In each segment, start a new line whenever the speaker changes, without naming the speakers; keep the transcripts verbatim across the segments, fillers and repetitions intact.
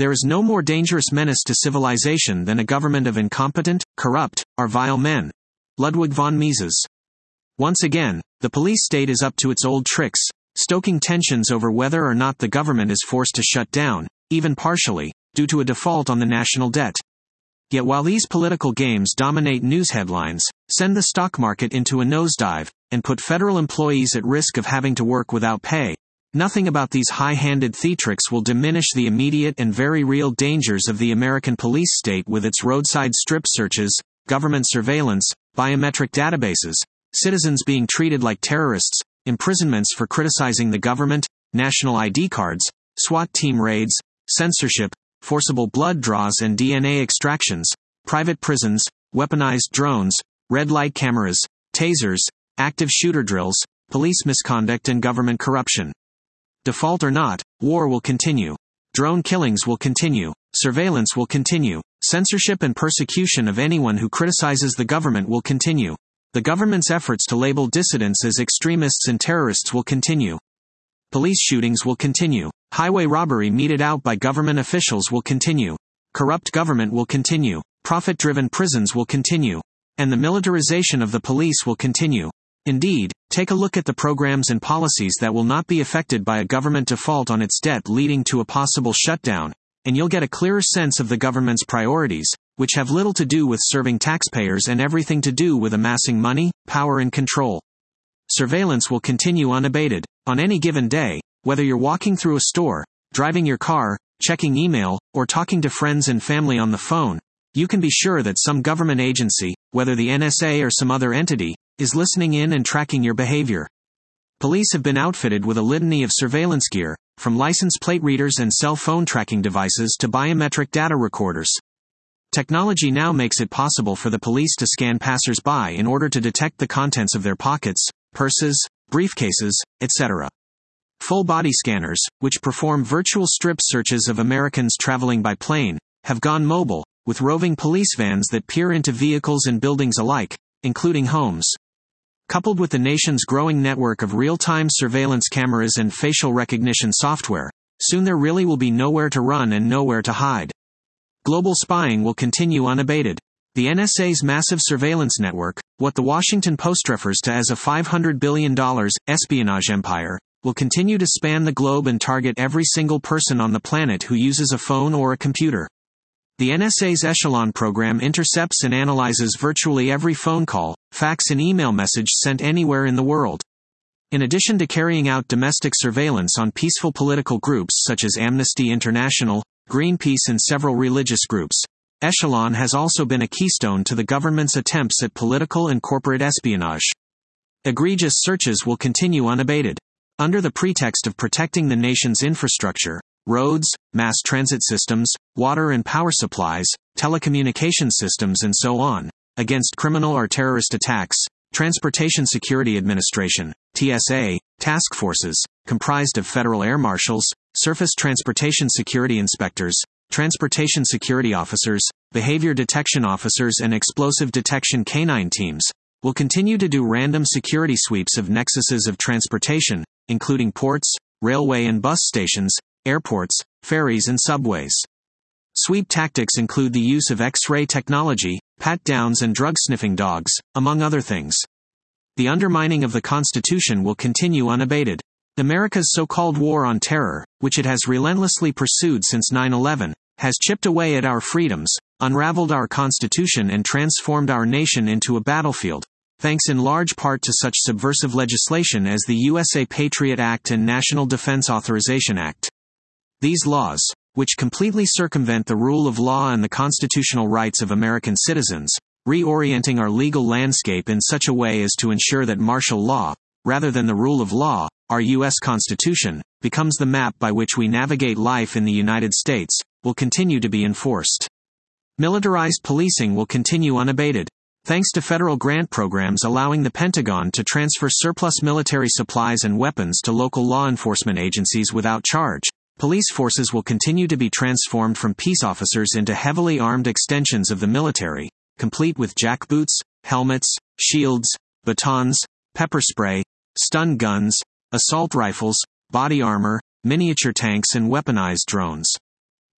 There is no more dangerous menace to civilization than a government of incompetent, corrupt, or vile men. Ludwig von Mises. Once again, the police state is up to its old tricks, stoking tensions over whether or not the government is forced to shut down, even partially, due to a default on the national debt. Yet while these political games dominate news headlines, send the stock market into a nosedive, and put federal employees at risk of having to work without pay, nothing about these high-handed theatrics will diminish the immediate and very real dangers of the American police state with its roadside strip searches, government surveillance, biometric databases, citizens being treated like terrorists, imprisonments for criticizing the government, national I D cards, SWAT team raids, censorship, forcible blood draws and D N A extractions, private prisons, weaponized drones, red light cameras, tasers, active shooter drills, police misconduct and government corruption. Default or not, war will continue. Drone killings will continue. Surveillance will continue. Censorship and persecution of anyone who criticizes the government will continue. The government's efforts to label dissidents as extremists and terrorists will continue. Police shootings will continue. Highway robbery meted out by government officials will continue. Corrupt government will continue. Profit-driven prisons will continue. And the militarization of the police will continue. Indeed, take a look at the programs and policies that will not be affected by a government default on its debt leading to a possible shutdown, and you'll get a clearer sense of the government's priorities, which have little to do with serving taxpayers and everything to do with amassing money, power and control. Surveillance will continue unabated. On any given day, whether you're walking through a store, driving your car, checking email, or talking to friends and family on the phone, you can be sure that some government agency, whether the N S A or some other entity, is listening in and tracking your behavior. Police have been outfitted with a litany of surveillance gear, from license plate readers and cell phone tracking devices to biometric data recorders. Technology now makes it possible for the police to scan passers-by in order to detect the contents of their pockets, purses, briefcases, et cetera. Full-body scanners, which perform virtual strip searches of Americans traveling by plane, have gone mobile, with roving police vans that peer into vehicles and buildings alike, including homes. Coupled with the nation's growing network of real-time surveillance cameras and facial recognition software, soon there really will be nowhere to run and nowhere to hide. Global spying will continue unabated. The N S A's massive surveillance network, what the Washington Post refers to as a five hundred billion dollars espionage empire, will continue to span the globe and target every single person on the planet who uses a phone or a computer. The N S A's Echelon program intercepts and analyzes virtually every phone call, fax and email message sent anywhere in the world. In addition to carrying out domestic surveillance on peaceful political groups such as Amnesty International, Greenpeace and several religious groups, Echelon has also been a keystone to the government's attempts at political and corporate espionage. Egregious searches will continue unabated. Under the pretext of protecting the nation's infrastructure, roads, mass transit systems, water and power supplies, telecommunication systems and so on, against criminal or terrorist attacks, Transportation Security Administration, T S A, task forces, comprised of federal air marshals, surface transportation security inspectors, transportation security officers, behavior detection officers and explosive detection canine teams, will continue to do random security sweeps of nexuses of transportation, including ports, railway and bus stations, airports, ferries and subways. Sweep tactics include the use of X-ray technology, pat-downs and drug-sniffing dogs, among other things. The undermining of the Constitution will continue unabated. America's so-called war on terror, which it has relentlessly pursued since nine eleven, has chipped away at our freedoms, unraveled our Constitution and transformed our nation into a battlefield, thanks in large part to such subversive legislation as the U S A Patriot Act and National Defense Authorization Act. These laws, which completely circumvent the rule of law and the constitutional rights of American citizens, reorienting our legal landscape in such a way as to ensure that martial law, rather than the rule of law, our U S Constitution, becomes the map by which we navigate life in the United States, will continue to be enforced. Militarized policing will continue unabated. Thanks to federal grant programs allowing the Pentagon to transfer surplus military supplies and weapons to local law enforcement agencies without charge, police forces will continue to be transformed from peace officers into heavily armed extensions of the military, complete with jackboots, helmets, shields, batons, pepper spray, stun guns, assault rifles, body armor, miniature tanks and weaponized drones.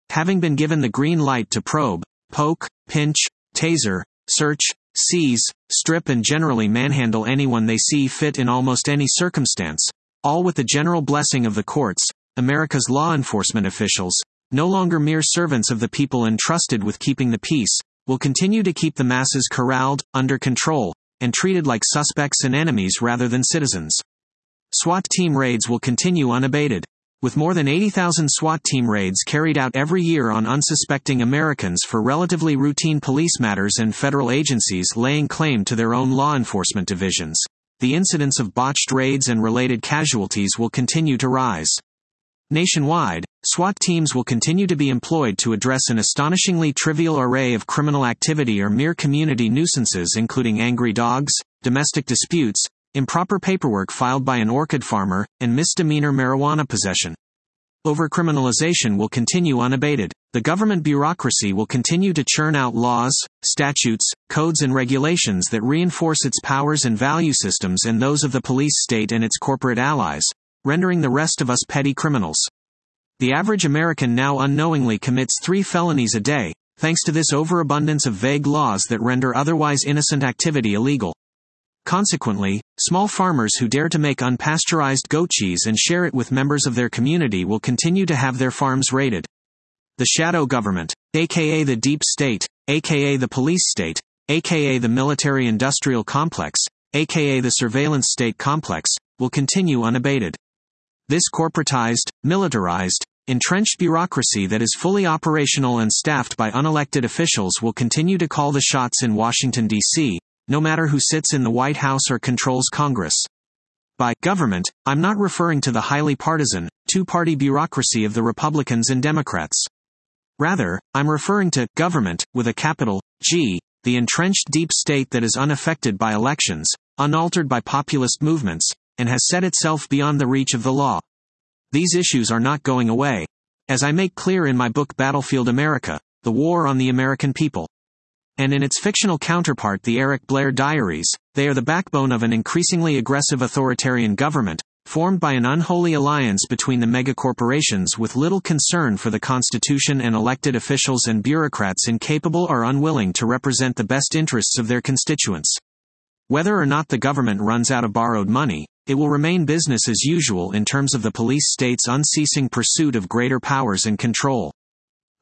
Having been given the green light to probe, poke, pinch, taser, search, seize, strip and generally manhandle anyone they see fit in almost any circumstance, all with the general blessing of the courts, America's law enforcement officials, no longer mere servants of the people entrusted with keeping the peace, will continue to keep the masses corralled, under control, and treated like suspects and enemies rather than citizens. SWAT team raids will continue unabated. With more than eighty thousand SWAT team raids carried out every year on unsuspecting Americans for relatively routine police matters and federal agencies laying claim to their own law enforcement divisions, the incidence of botched raids and related casualties will continue to rise. Nationwide, SWAT teams will continue to be employed to address an astonishingly trivial array of criminal activity or mere community nuisances including angry dogs, domestic disputes, improper paperwork filed by an orchid farmer, and misdemeanor marijuana possession. Overcriminalization will continue unabated. The government bureaucracy will continue to churn out laws, statutes, codes and regulations that reinforce its powers and value systems and those of the police state and its corporate allies, rendering the rest of us petty criminals. The average American now unknowingly commits three felonies a day, thanks to this overabundance of vague laws that render otherwise innocent activity illegal. Consequently, small farmers who dare to make unpasteurized goat cheese and share it with members of their community will continue to have their farms raided. The shadow government, aka the deep state, aka the police state, aka the military-industrial complex, aka the surveillance state complex, will continue unabated. This corporatized, militarized, entrenched bureaucracy that is fully operational and staffed by unelected officials will continue to call the shots in Washington, D C, no matter who sits in the White House or controls Congress. By government, I'm not referring to the highly partisan, two-party bureaucracy of the Republicans and Democrats. Rather, I'm referring to government, with a capital G, the entrenched deep state that is unaffected by elections, unaltered by populist movements, and has set itself beyond the reach of the law. These issues are not going away. As I make clear in my book Battlefield America, The War on the American People. And in its fictional counterpart The Eric Blair Diaries, they are the backbone of an increasingly aggressive authoritarian government, formed by an unholy alliance between the megacorporations with little concern for the Constitution and elected officials and bureaucrats incapable or unwilling to represent the best interests of their constituents. Whether or not the government runs out of borrowed money, it will remain business as usual in terms of the police state's unceasing pursuit of greater powers and control.